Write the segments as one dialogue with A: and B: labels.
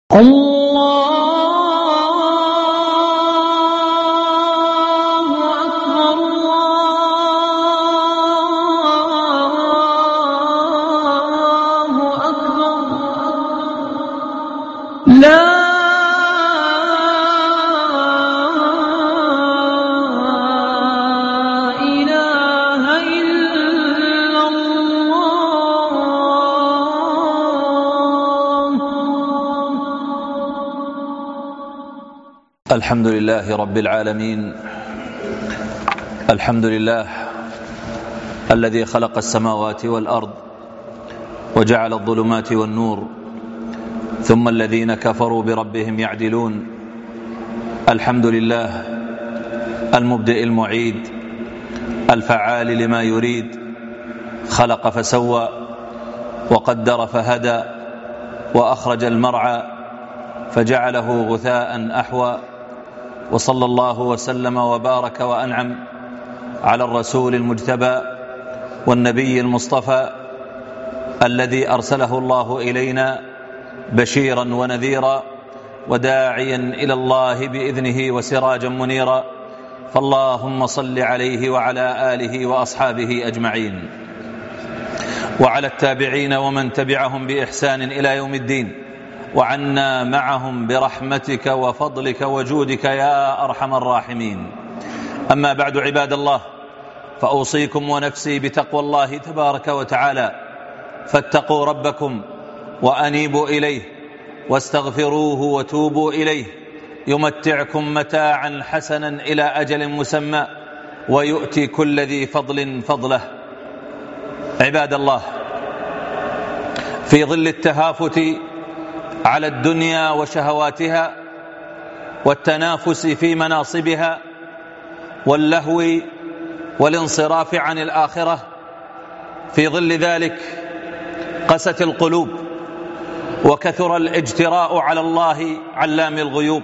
A: الله أكبر الله أكبر لا إله إلا الله.
B: الحمد لله رب العالمين. الحمد لله الذي خلق السماوات والأرض وجعل الظلمات والنور، ثم الذين كفروا بربهم يعدلون. الحمد لله المبدئ المعيد الفعال لما يريد، خلق فسوى وقدر فهدى وأخرج المرعى فجعله غثاء أحوى، وصلى الله وسلم وبارك وأنعم على الرسول المجتبى والنبي المصطفى الذي أرسله الله إلينا بشيرا ونذيرا وداعيا إلى الله بإذنه وسراجا منيرا، فاللهم صل عليه وعلى آله وأصحابه أجمعين، وعلى التابعين ومن تبعهم بإحسان إلى يوم الدين، وعنا معهم برحمتك وفضلك وجودك يا أرحم الراحمين. أما بعد، عباد الله، فأوصيكم ونفسي بتقوى الله تبارك وتعالى، فاتقوا ربكم وأنيبوا إليه واستغفروه وتوبوا إليه، يمتعكم متاعا حسنا إلى أجل مسمى ويؤتي كل ذي فضل فضله. عباد الله، في ظل التهافت على الدنيا وشهواتها والتنافس في مناصبها واللهو والانصراف عن الآخرة، في ظل ذلك قست القلوب وكثر الاجتراء على الله علام الغيوب،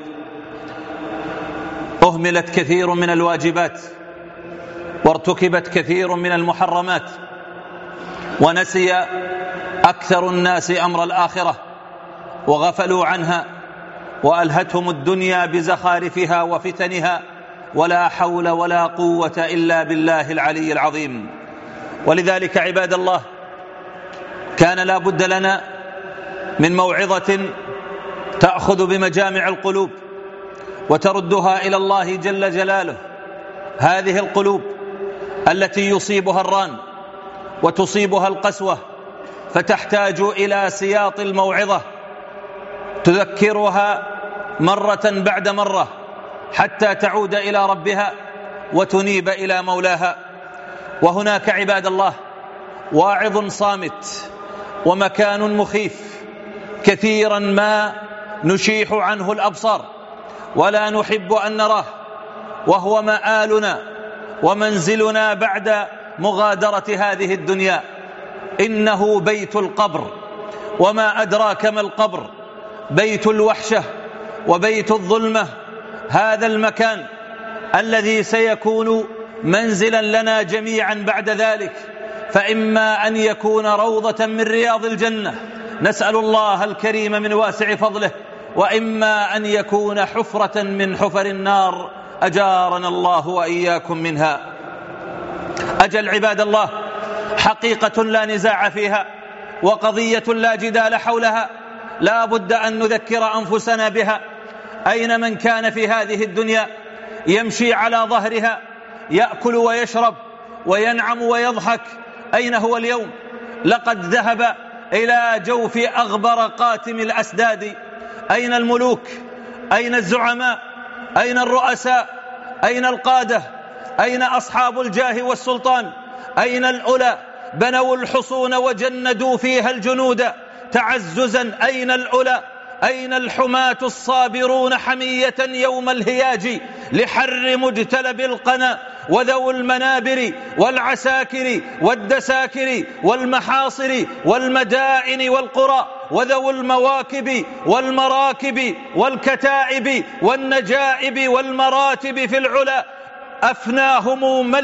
B: أهملت كثير من الواجبات وارتكبت كثير من المحرمات، ونسي أكثر الناس أمر الآخرة وغفلوا عنها، وألهتهم الدنيا بزخارفها وفتنها، ولا حول ولا قوة إلا بالله العلي العظيم. ولذلك عباد الله، كان لا بد لنا من موعظة تأخذ بمجامع القلوب وتردها إلى الله جل جلاله. هذه القلوب التي يصيبها الران وتصيبها القسوة، فتحتاج إلى سياط الموعظة تذكرها مرة بعد مرة حتى تعود إلى ربها وتنيب إلى مولاها. وهناك عباد الله واعظ صامت ومكان مخيف كثيرا ما نشيح عنه الأبصار ولا نحب أن نراه، وهو مآلنا ومنزلنا بعد مغادرة هذه الدنيا. إنه بيت القبر، وما أدراك ما القبر، بيت الوحشة وبيت الظلمة. هذا المكان الذي سيكون منزلا لنا جميعا بعد ذلك، فإما أن يكون روضة من رياض الجنة، نسأل الله الكريم من واسع فضله، وإما أن يكون حفرة من حفر النار، أجارنا الله وإياكم منها. أجل عباد الله، حقيقة لا نزاع فيها وقضية لا جدال حولها، لا بد أن نذكر أنفسنا بها. أين من كان في هذه الدنيا يمشي على ظهرها، يأكل ويشرب وينعم ويضحك؟ أين هو اليوم؟ لقد ذهب إلى جوف أغبر قاتم الأسداد. أين الملوك؟ أين الزعماء؟ أين الرؤساء؟ أين القادة؟ أين أصحاب الجاه والسلطان؟ أين الأولى؟ بنوا الحصون وجندوا فيها الجنود تعززا. أين الأولى؟ أين الحماة الصابرون حمية يوم الهياج لحر مجتلب القنا، وذو المنابر والعساكر والدساكر والمحاصر والمدائن والقرى، وذو المواكب والمراكب والكتائب والنجائب والمراتب في العلا؟ أفناهم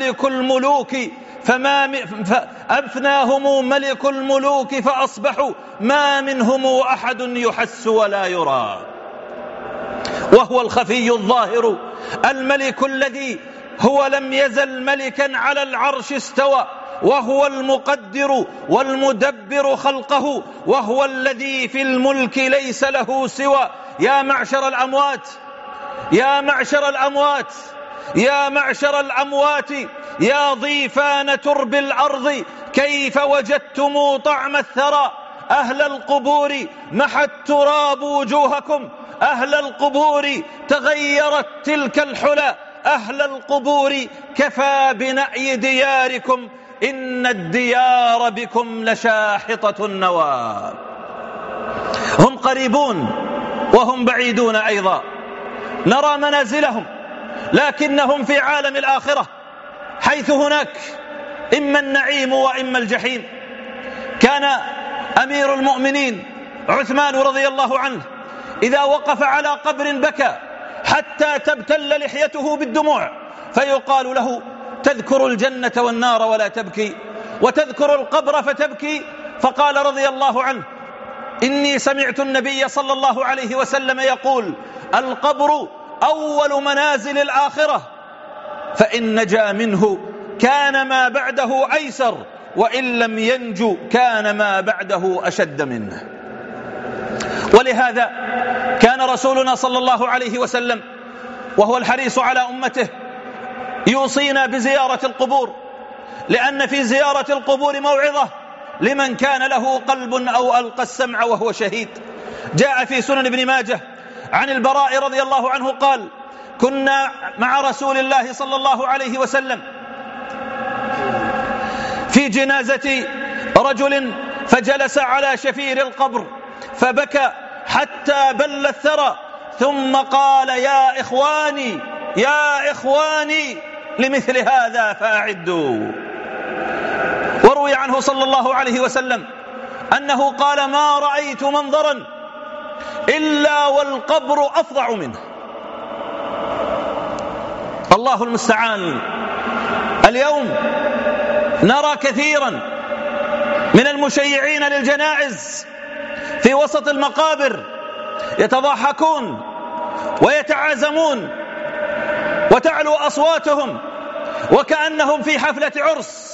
B: ملك الملوك فأصبحوا ما منهم أحد يحس ولا يرى. وهو الخفي الظاهر الملك الذي هو لم يزل ملكا على العرش استوى، وهو المقدر والمدبر خلقه، وهو الذي في الملك ليس له سوى. يا معشر الأموات، يا معشر الأموات، يا معشر الأموات، يا ضيفان ترب الأرض، كيف وجدتم طعم الثرى؟ أهل القبور محى التراب وجوهكم، أهل القبور تغيرت تلك الحلى، أهل القبور كفى بنأي دياركم، إن الديار بكم لشاحطة النوى. هم قريبون وهم بعيدون أيضا، نرى منازلهم، لكنهم في عالم الآخرة، حيث هناك إما النعيم وإما الجحيم. كان أمير المؤمنين عثمان رضي الله عنه إذا وقف على قبر بكى حتى تبتل لحيته بالدموع، فيقال له: تذكر الجنة والنار ولا تبكي، وتذكر القبر فتبكي. فقال رضي الله عنه: إني سمعت النبي صلى الله عليه وسلم يقول: القبر أول منازل الآخرة، فإن نجا منه كان ما بعده أيسر، وإن لم ينجو كان ما بعده أشد منه. ولهذا كان رسولنا صلى الله عليه وسلم وهو الحريص على أمته يوصينا بزيارة القبور، لأن في زيارة القبور موعظة لمن كان له قلب أو ألقى السمع وهو شهيد. جاء في سنن ابن ماجه عن البراء رضي الله عنه قال: كنا مع رسول الله صلى الله عليه وسلم في جنازة رجل، فجلس على شفير القبر فبكى حتى بل الثرى، ثم قال: يا إخواني، يا إخواني، لمثل هذا فأعدوا. وروي عنه صلى الله عليه وسلم أنه قال: ما رأيت منظرا إلا والقبر أفظع منه. الله المستعان. اليوم نرى كثيرا من المشيعين للجنائز في وسط المقابر يتضاحكون ويتعازمون وتعلو أصواتهم وكأنهم في حفلة عرس.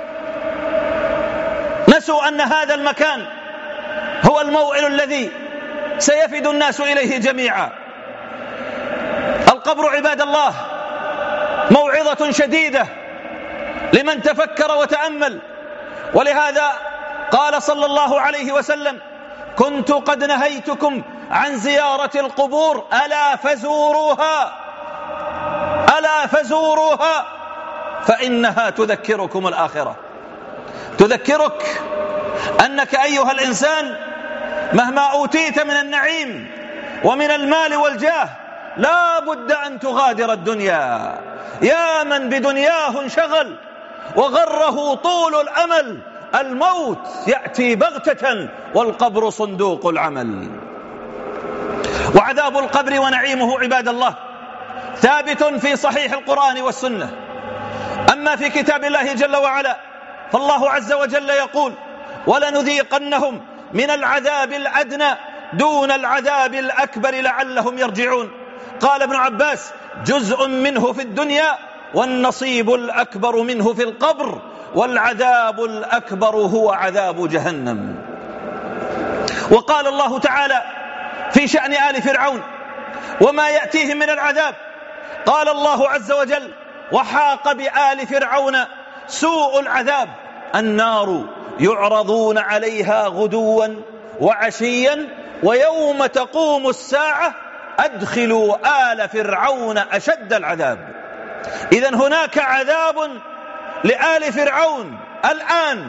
B: نسوا أن هذا المكان هو الموئل الذي سيفد الناس إليه جميعا. القبر عباد الله موعظة شديدة لمن تفكر وتأمل. ولهذا قال صلى الله عليه وسلم: كنت قد نهيتكم عن زيارة القبور ألا فزوروها، ألا فزوروها، فإنها تذكركم الآخرة. تذكرك أنك أيها الإنسان مهما أوتيت من النعيم ومن المال والجاه لا بد أن تغادر الدنيا. يا من بدنياه انشغل وغره طول الأمل، الموت يأتي بغتة والقبر صندوق العمل. وعذاب القبر ونعيمه عباد الله ثابت في صحيح القرآن والسنة. أما في كتاب الله جل وعلا فالله عز وجل يقول: ولنذيقنهم من العذاب الأدنى دون العذاب الأكبر لعلهم يرجعون. قال ابن عباس: جزء منه في الدنيا والنصيب الأكبر منه في القبر، والعذاب الأكبر هو عذاب جهنم. وقال الله تعالى في شأن آل فرعون وما يأتيهم من العذاب، قال الله عز وجل: وحاق بآل فرعون سوء العذاب، النار يعرضون عليها غدوا وعشيا ويوم تقوم الساعة أدخلوا آل فرعون أشد العذاب. إذن هناك عذاب لآل فرعون الآن،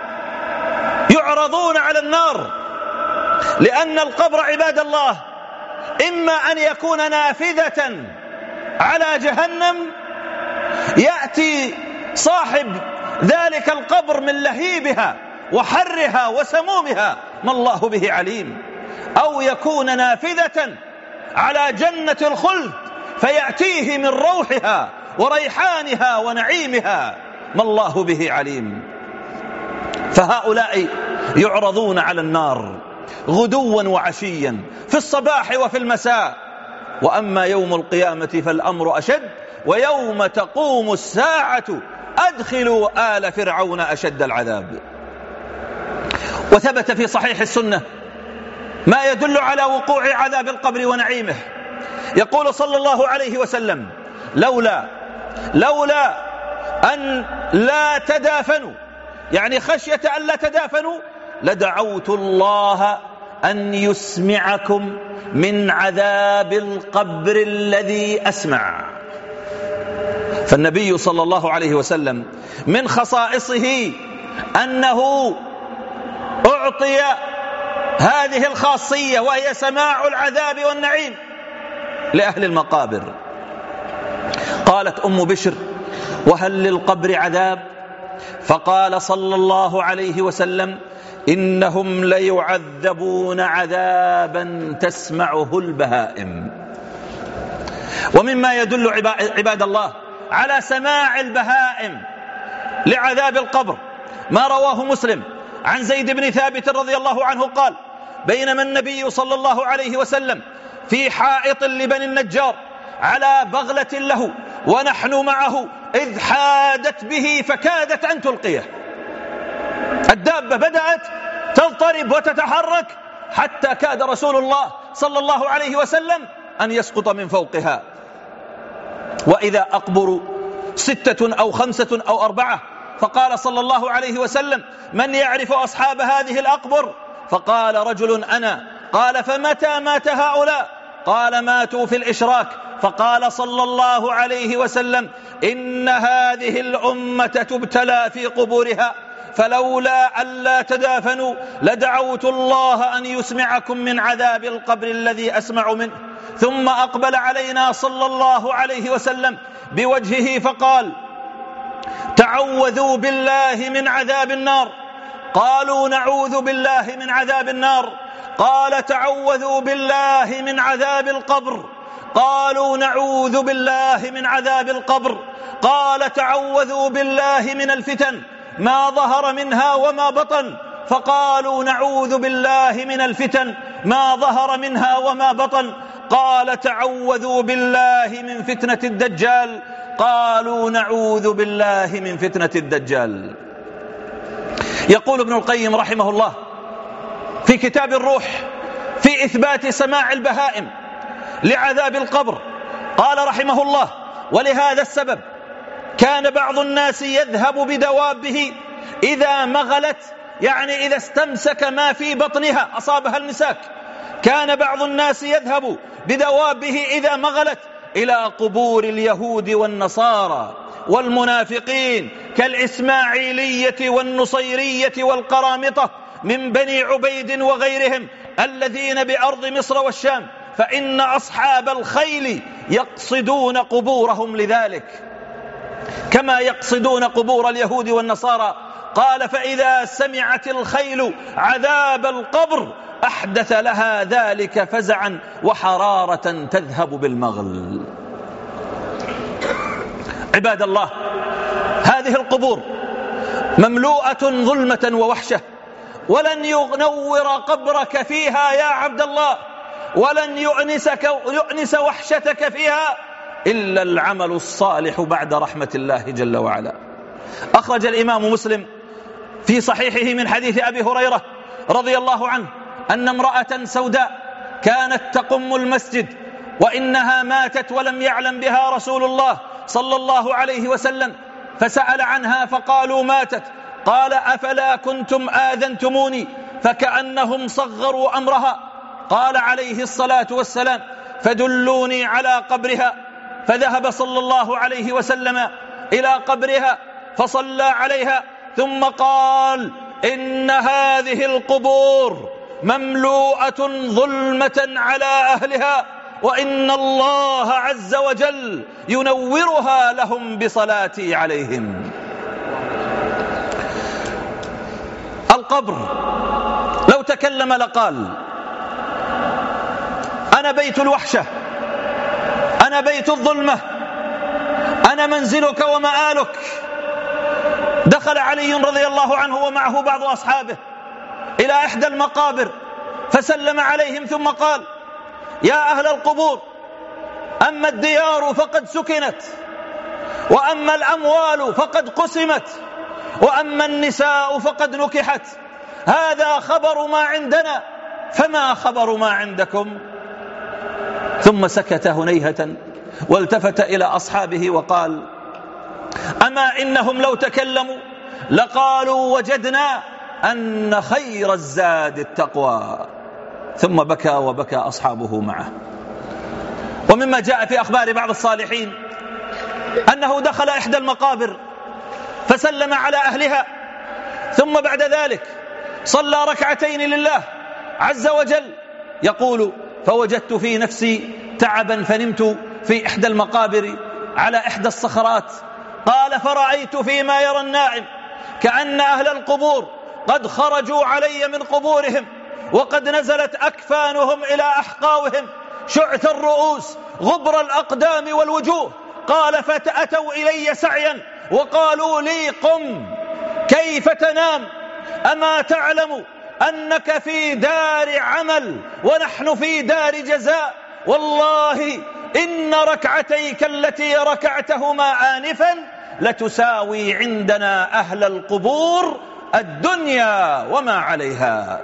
B: يعرضون على النار، لأن القبر عباد الله إما أن يكون نافذة على جهنم يأتي صاحب ذلك القبر من لهيبها وحرها وسمومها ما الله به عليم، أو يكون نافذة على جنة الخلد فيأتيه من روحها وريحانها ونعيمها ما الله به عليم. فهؤلاء يعرضون على النار غدوا وعشيا في الصباح وفي المساء. وأما يوم القيامة فالأمر أشد، ويوم تقوم الساعة أدخلوا آل فرعون أشد العذاب. وثبت في صحيح السنة ما يدل على وقوع عذاب القبر ونعيمه. يقول صلى الله عليه وسلم: لولا أن لا تدافنوا، يعني خشية أن لا تدافنوا، لدعوت الله أن يسمعكم من عذاب القبر الذي أسمع. فالنبي صلى الله عليه وسلم من خصائصه أنه أعطي هذه الخاصية، وهي سماع العذاب والنعيم لأهل المقابر. قالت أم بشر: وهل للقبر عذاب؟ فقال صلى الله عليه وسلم: إنهم ليعذبون عذابا تسمعه البهائم. ومما يدل عباد الله على سماع البهائم لعذاب القبر ما رواه مسلم عن زيد بن ثابت رضي الله عنه قال: بينما النبي صلى الله عليه وسلم في حائط لبني النجار على بغلة له ونحن معه إذ حادت به فكادت أن تلقيه. الدابة بدأت تضطرب وتتحرك حتى كاد رسول الله صلى الله عليه وسلم أن يسقط من فوقها. وإذا أقبر 6 أو 5 أو 4، فقال صلى الله عليه وسلم: من يعرف أصحاب هذه الأقبر؟ فقال رجل: أنا. قال: فمتى مات هؤلاء؟ قال: ماتوا في الإشراك. فقال صلى الله عليه وسلم: إن هذه الأمة تبتلى في قبورها، فلولا ألا تدافنوا لدعوت الله أن يسمعكم من عذاب القبر الذي أسمع منه. ثم أقبل علينا صلى الله عليه وسلم بوجهه فقال: تعوذوا بالله من عذاب النار. قالوا: نعوذ بالله من عذاب النار. قال: تعوذوا بالله من عذاب القبر. قالوا: نعوذ بالله من عذاب القبر. قال: تعوذوا بالله من الفتن ما ظهر منها وما بطن. فقالوا: نعوذ بالله من الفتن ما ظهر منها وما بطن. قال: تعوذوا بالله من فتنة الدجال. قالوا: نعوذ بالله من فتنة الدجال. يقول ابن القيم رحمه الله في كتاب الروح في إثبات سماع البهائم لعذاب القبر، قال رحمه الله: ولهذا السبب كان بعض الناس يذهب بدوابه إذا مغلت، يعني إذا استمسك ما في بطنها أصابها المساك، كان بعض الناس يذهب بدوابه إذا مغلت إلى قبور اليهود والنصارى والمنافقين كالإسماعيلية والنصيرية والقرامطة من بني عبيد وغيرهم الذين بأرض مصر والشام، فإن أصحاب الخيل يقصدون قبورهم لذلك كما يقصدون قبور اليهود والنصارى. قال: فإذا سمعت الخيل عذاب القبر أحدث لها ذلك فزعا وحرارة تذهب بالمغل. عباد الله، هذه القبور مملوءة ظلمة ووحشة، ولن ينور قبرك فيها يا عبد الله، ولن يؤنس وحشتك فيها إلا العمل الصالح بعد رحمة الله جل وعلا. أخرج الإمام مسلم في صحيحه من حديث أبي هريرة رضي الله عنه أن امرأة سوداء كانت تقم المسجد وإنها ماتت ولم يعلم بها رسول الله صلى الله عليه وسلم، فسأل عنها فقالوا ماتت. قال: أفلا كنتم آذنتموني؟ فكأنهم صغروا أمرها. قال عليه الصلاة والسلام: فدلوني على قبرها. فذهب صلى الله عليه وسلم إلى قبرها فصلى عليها، ثم قال: إن هذه القبور مملوءة ظلمة على أهلها، وإن الله عز وجل ينورها لهم بصلاتي عليهم. القبر لو تكلم لقال: أنا بيت الوحشة، أنا بيت الظلمة، أنا منزلك ومآلك. دخل علي رضي الله عنه ومعه بعض أصحابه إلى إحدى المقابر فسلم عليهم ثم قال: يا أهل القبور، أما الديار فقد سكنت، وأما الأموال فقد قسمت، وأما النساء فقد نكحت. هذا خبر ما عندنا، فما خبر ما عندكم؟ ثم سكت هنيهة والتفت إلى أصحابه وقال: أما إنهم لو تكلموا لقالوا وجدنا أن خير الزاد التقوى. ثم بكى وبكى أصحابه معه. ومما جاء في أخبار بعض الصالحين أنه دخل إحدى المقابر فسلم على أهلها، ثم بعد ذلك صلى ركعتين لله عز وجل. يقول: فوجدت في نفسي تعبا فنمت في إحدى المقابر على إحدى الصخرات. قال: فرأيت فيما يرى النائم كأن أهل القبور قد خرجوا علي من قبورهم، وقد نزلت أكفانهم إلى أحقاوهم، شعث الرؤوس، غبر الأقدام والوجوه. قال: فأتوا إلي سعيا وقالوا لي: قم، كيف تنام؟ أما تعلم أنك في دار عمل ونحن في دار جزاء؟ والله إن ركعتيك التي ركعتهما آنفا لتساوي عندنا أهل القبور الدنيا وما عليها.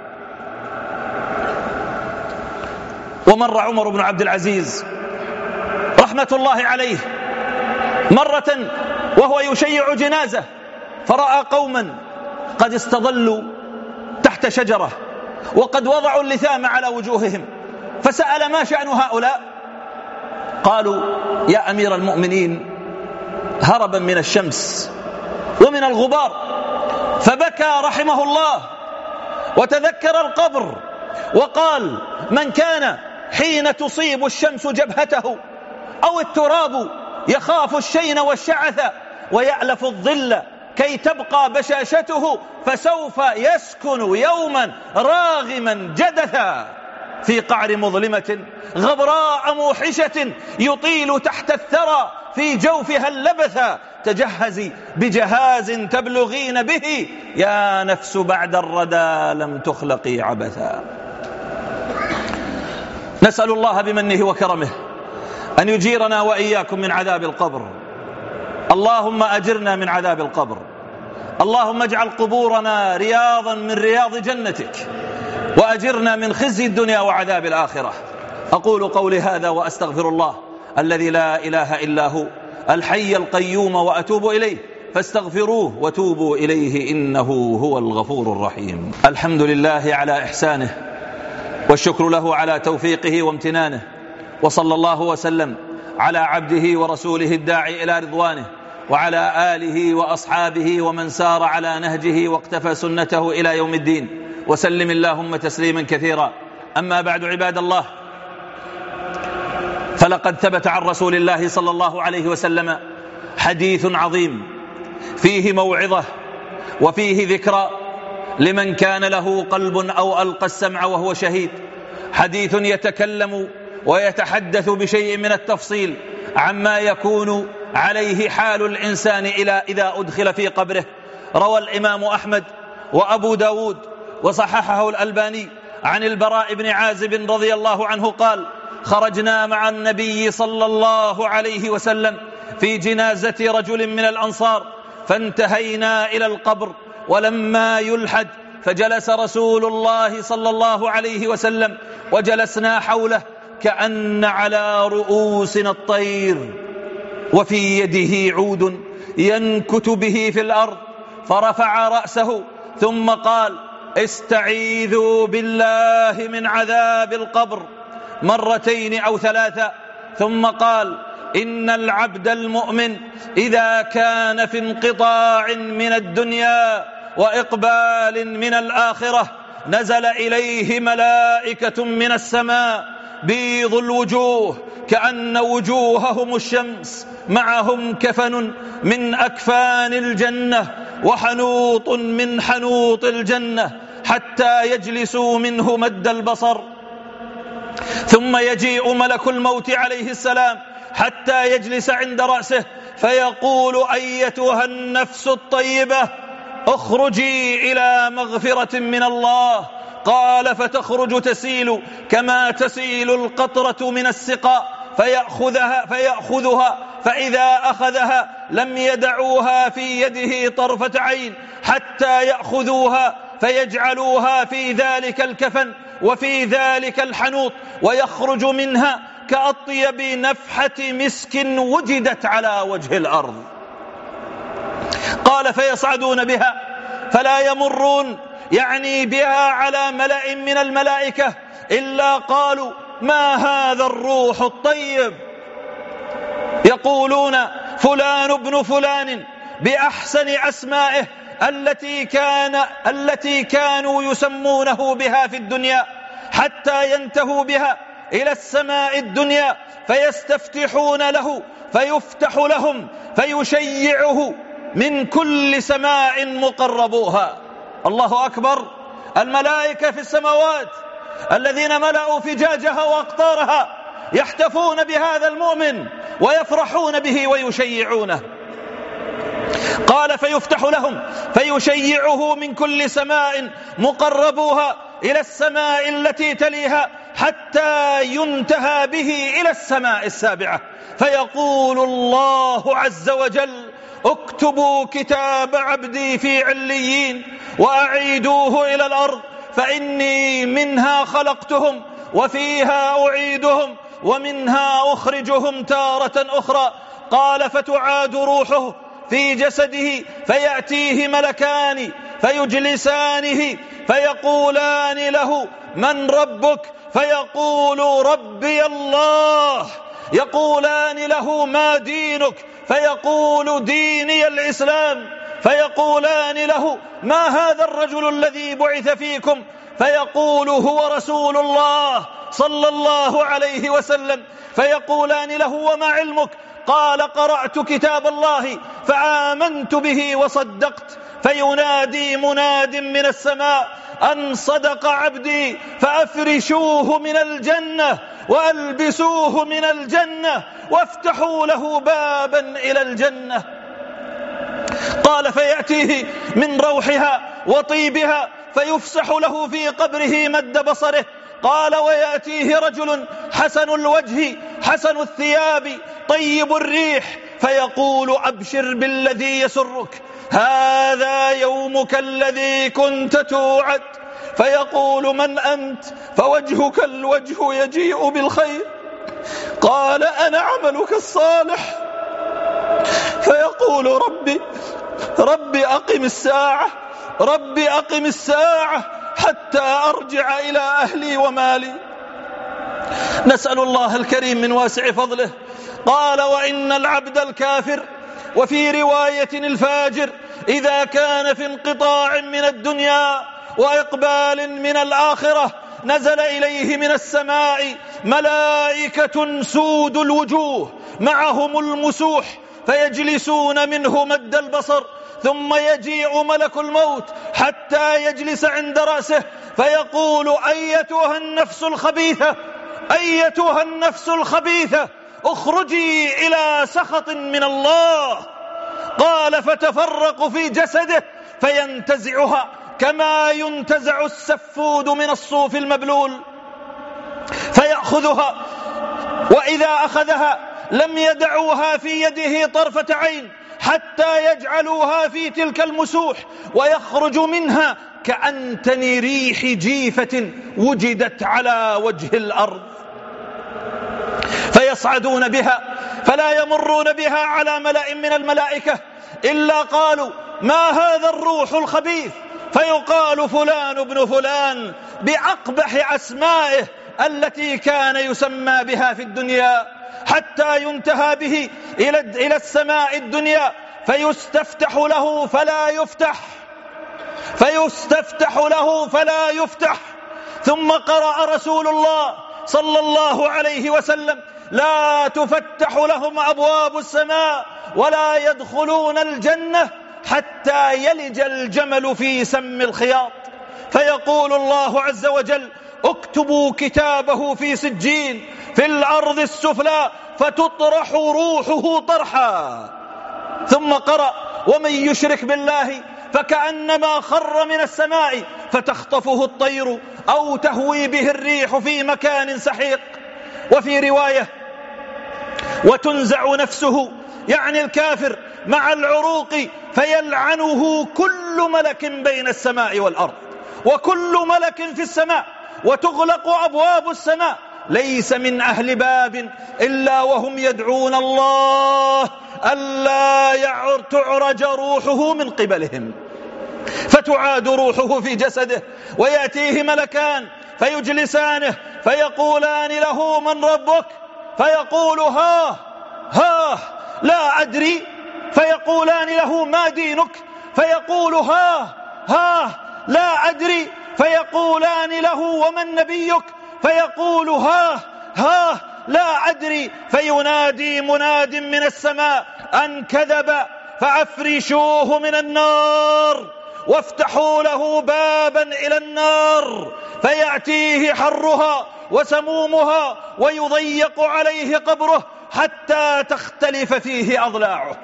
B: ومر عمر بن عبد العزيز رحمة الله عليه مرة وهو يشيع جنازة، فرأى قوما قد استظلوا تحت شجرة وقد وضعوا اللثام على وجوههم، فسأل: ما شأن هؤلاء؟ قالوا: يا أمير المؤمنين، هربا من الشمس ومن الغبار. فبكى رحمه الله وتذكر القبر وقال: من كان حين تصيب الشمس جبهته أو التراب يخاف الشين والشعث ويألف الظل كي تبقى بشاشته، فسوف يسكن يوما راغما جدثا في قعر مظلمة غبراء موحشة يطيل تحت الثرى في جوفها اللبثا. تجهزي بجهاز تبلغين به، يا نفس بعد الردى لم تخلقي عبثا. نسأل الله بمنه وكرمه أن يجيرنا وإياكم من عذاب القبر. اللهم أجرنا من عذاب القبر. اللهم اجعل قبورنا رياضا من رياض جنتك، وأجرنا من خزي الدنيا وعذاب الآخرة. أقول قولي هذا وأستغفر الله الذي لا إله إلا هو الحي القيوم وأتوب إليه، فاستغفروه وتوبوا إليه إنه هو الغفور الرحيم. الحمد لله على إحسانه، والشكر له على توفيقه وامتنانه، وصلى الله وسلم على عبده ورسوله الداعي إلى رضوانه، وعلى آله وأصحابه ومن سار على نهجه واقتفى سنته إلى يوم الدين، وسلم اللهم تسليما كثيرا. أما بعد، عباد الله، فلقد ثبت عن رسول الله صلى الله عليه وسلم حديث عظيم فيه موعظة وفيه ذكرى لمن كان له قلب أو ألقى السمع وهو شهيد. حديث يتكلم ويتحدث بشيء من التفصيل عما يكون عليه حال الإنسان إذا أدخل في قبره. روى الإمام أحمد وأبو داود وصححه الألباني عن البراء بن عازب رضي الله عنه قال: خرجنا مع النبي صلى الله عليه وسلم في جنازة رجل من الأنصار، فانتهينا إلى القبر ولما يلحد، فجلس رسول الله صلى الله عليه وسلم وجلسنا حوله كأن على رؤوسنا الطير، وفي يده عود ينكت به في الأرض، فرفع رأسه ثم قال: استعيذوا بالله من عذاب القبر مرتين أو ثلاثة، ثم قال: إن العبد المؤمن إذا كان في انقطاع من الدنيا وإقبال من الآخرة نزل إليه ملائكة من السماء بيض الوجوه كأن وجوههم الشمس، معهم كفن من أكفان الجنة وحنوط من حنوط الجنة، حتى يجلسوا منه مد البصر، ثم يجيء ملك الموت عليه السلام حتى يجلس عند رأسه، فيقول أيتها النفس الطيبة اخرجي إلى مغفرة من الله. قال فتخرج تسيل كما تسيل القطرة من السقاء فيأخذها فإذا أخذها لم يدعوها في يده طرفة عين حتى يأخذوها فيجعلوها في ذلك الكفن وفي ذلك الحنوط، ويخرج منها كأطيب نفحة مسك وجدت على وجه الأرض. قال فيصعدون بها فلا يمرون يعني بها على ملأ من الملائكة إلا قالوا ما هذا الروح الطيب، يقولون فلان ابن فلان بأحسن أسمائه التي كانوا يسمونه بها في الدنيا، حتى ينتهوا بها إلى السماء الدنيا فيستفتحون له فيفتح لهم فيشيعه من كل سماء مقربوها. الله أكبر. الملائكة في السماوات الذين ملأوا فجاجها وأقطارها يحتفون بهذا المؤمن ويفرحون به ويشيعونه. قال فيفتح لهم فيشيعه من كل سماء مقربوها إلى السماء التي تليها حتى ينتهى به إلى السماء السابعة، فيقول الله عز وجل اكتبوا كتاب عبدي في عليين وأعيدوه إلى الأرض فإني منها خلقتهم وفيها أعيدهم ومنها أخرجهم تارة أخرى. قال فتعاد روحه في جسده فيأتيه ملكان فيجلسانه فيقولان له من ربك؟ فيقول ربي الله. يقولان له ما دينك؟ فيقول ديني الإسلام. فيقولان له ما هذا الرجل الذي بعث فيكم؟ فيقول هو رسول الله صلى الله عليه وسلم. فيقولان له وما علمك؟ قال قرأت كتاب الله فآمنت به وصدقت. فينادي مناد من السماء أن صدق عبدي فأفرشوه من الجنة وألبسوه من الجنة وافتحوا له بابا إلى الجنة. قال فيأتيه من روحها وطيبها فيفسح له في قبره مد بصره. قال ويأتيه رجل حسن الوجه حسن الثياب طيب الريح فيقول أبشر بالذي يسرك، هذا يومك الذي كنت توعد. فيقول من أنت؟ فوجهك الوجه يجيء بالخير. قال أنا عملك الصالح. فيقول ربي أقم الساعة، ربي أقم الساعة حتى أرجع إلى أهلي ومالي. نسأل الله الكريم من واسع فضله. قال وإن العبد الكافر وفي رواية الفاجر إذا كان في انقطاع من الدنيا وإقبال من الآخرة نزل إليه من السماء ملائكة سود الوجوه معهم المسوح فيجلسون منه مد البصر، ثم يجيء ملك الموت حتى يجلس عند رأسه فيقول أيتها النفس الخبيثة، أيتها النفس الخبيثة اخرجي إلى سخط من الله. قال فتفرق في جسده فينتزعها كما ينتزع السفود من الصوف المبلول فيأخذها، وإذا أخذها لم يدعوها في يده طرفة عين حتى يجعلوها في تلك المسوح، ويخرج منها كأنتن ريح جيفة وجدت على وجه الأرض. فيصعدون بها فلا يمرون بها على ملأ من الملائكة إلا قالوا ما هذا الروح الخبيث؟ فيقال فلان ابن فلان بأقبح أسمائه التي كان يسمى بها في الدنيا، حتى ينتهى به إلى السماء الدنيا فيستفتح له فلا يفتح، فيستفتح له فلا يفتح. ثم قرأ رسول الله صلى الله عليه وسلم لا تفتح لهم أبواب السماء ولا يدخلون الجنة حتى يلج الجمل في سم الخياط. فيقول الله عز وجل اكتبوا كتابه في سجين في الأرض السفلى فتطرح روحه طرحا ثم قرأ ومن يشرك بالله فكأنما خر من السماء فتخطفه الطير أو تهوي به الريح في مكان سحيق. وفي رواية وتنزع نفسه يعني الكافر مع العروق فيلعنه كل ملك بين السماء والأرض وكل ملك في السماء، وتغلق أبواب السماء، ليس من أهل باب إلا وهم يدعون الله ألا تعرج روحه من قبلهم، فتعاد روحه في جسده، ويأتيه ملكان فيجلسانه فيقولان له من ربك؟ فيقول ها لا أدري. فيقولان له ما دينك؟ فيقول ها لا أدري. فيقولان له ومن نبيك؟ فيقول ها لا أدري. فينادي مناد من السماء أن كذب فأفرشوه من النار وافتحوا له بابا إلى النار فيأتيه حرها وسمومها ويضيق عليه قبره حتى تختلف فيه أضلاعه.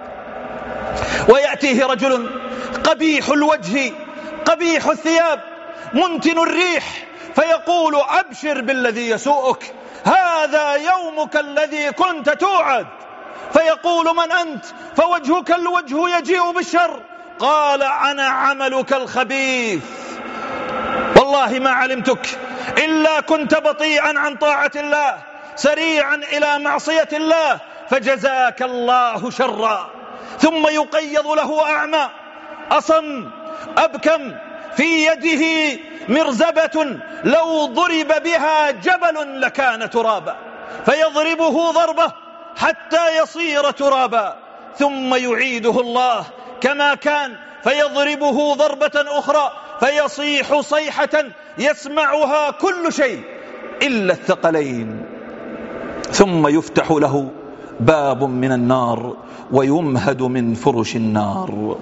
B: ويأتيه رجل قبيح الوجه قبيح الثياب منتن الريح فيقول أبشر بالذي يسوءك، هذا يومك الذي كنت توعد. فيقول من أنت؟ فوجهك الوجه يجيء بالشر. قال أنا عملك الخبيث، والله ما علمتك إلا كنت بطيئا عن طاعة الله سريعا إلى معصية الله، فجزاك الله شرا. ثم يقيض له أعمى أصم أبكم في يده مرزبة لو ضرب بها جبل لكان ترابا، فيضربه ضربة حتى يصير ترابا، ثم يعيده الله كما كان فيضربه ضربة أخرى فيصيح صيحة يسمعها كل شيء إلا الثقلين، ثم يفتح له باب من النار ويمهد من فرش النار.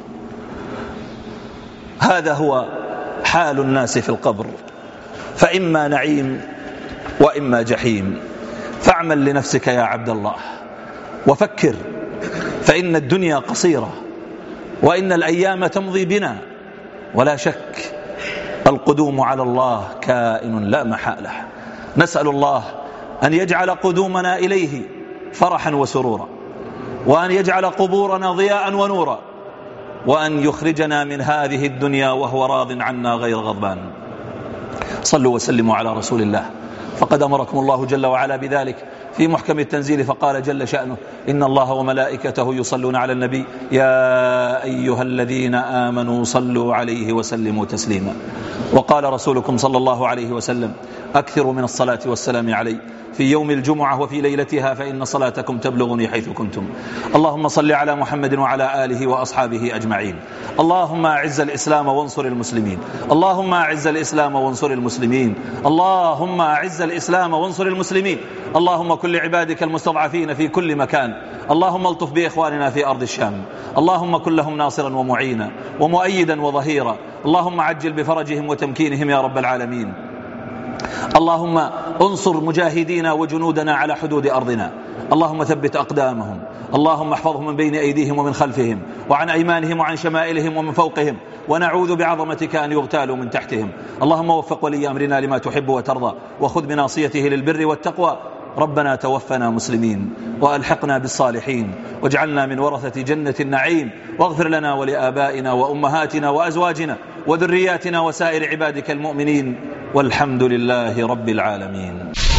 B: هذا هو حال الناس في القبر، فإما نعيم وإما جحيم. فاعمل لنفسك يا عبد الله وفكر، فإن الدنيا قصيرة وإن الأيام تمضي بنا، ولا شك القدوم على الله كائن لا محالة. نسأل الله أن يجعل قدومنا إليه فرحا وسرورا، وأن يجعل قبورنا ضياء ونورا، وأن يخرجنا من هذه الدنيا وهو راض عنا غير غضبان. صلوا وسلموا على رسول الله، فقد أمركم الله جل وعلا بذلك في محكم التنزيل، فقال جل شأنه إن الله وملائكته يصلون على النبي يا أيها الذين آمنوا صلوا عليه وسلموا تسليما. وقال رسولكم صلى الله عليه وسلم أكثروا من الصلاة والسلام علي في يوم الجمعة وفي ليلتها فإن صلاتكم تبلغني حيث كنتم. اللهم صل على محمد وعلى آله وأصحابه أجمعين. اللهم أعز الإسلام وانصر المسلمين، اللهم أعز الإسلام وانصر المسلمين، اللهم أعز الإسلام وانصر المسلمين. اللهم كل عبادك المستضعفين في كل مكان، اللهم الطف بإخواننا في أرض الشام، اللهم كن لهم ناصرا ومعينا ومؤيدا وظهيرا، اللهم عجل بفرجهم وتمكينهم يا رب العالمين. اللهم انصر مجاهدينا وجنودنا على حدود أرضنا، اللهم ثبت أقدامهم، اللهم احفظهم من بين أيديهم ومن خلفهم وعن أيمانهم وعن شمائلهم ومن فوقهم، ونعوذ بعظمتك أن يغتالوا من تحتهم. اللهم وفق ولي أمرنا لما تحب وترضى، وخذ بناصيته للبر والتقوى. ربنا توفنا مسلمين وألحقنا بالصالحين، واجعلنا من ورثة جنة النعيم، واغفر لنا ولآبائنا وأمهاتنا وأزواجنا وذرياتنا وسائر عبادك المؤمنين، والحمد لله رب العالمين.